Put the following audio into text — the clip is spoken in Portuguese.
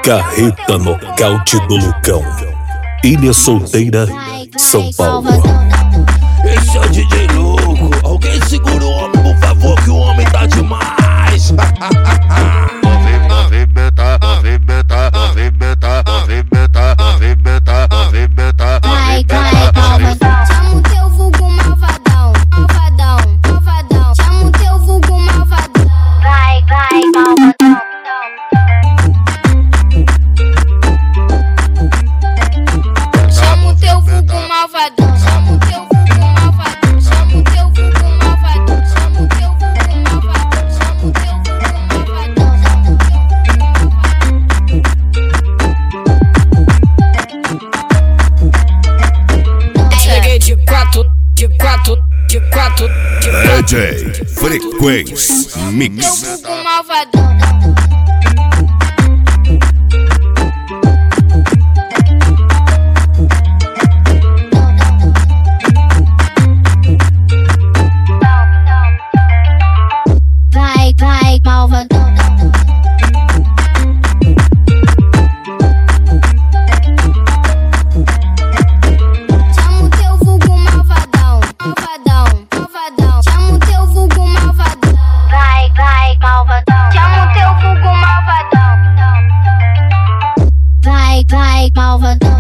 Carreta nocaute do Lucão. Ilha Solteira, São Paulo. Esse é o DJ louco. Alguém segura o homem, por favor, que o homem tá demais. Movimenta, movimenta, movimenta, movimenta, movimenta, movimenta. Vai, palma. Chama o teu vulgo malvadão, malvadão, malvadão. Chama o teu vulgo malvadão. Vai, malvadão. Chama o teu vulgo malvadão, chama o teu vulgo malvadão, chama o teu vulgo malvadão, chama o teu vulgo malvadão, chama o teu vulgo malvadão. Cheguei de quatro. DJ Frequência Mix. Teu vulgo malvadão. Vai, malvadão. Chama o teu vulgo malvadão, malvadão, malvadão. Chama o teu vulgo malvadão. Vai, malvadão. Chama o teu vulgo malvadão. Vai, malvadão.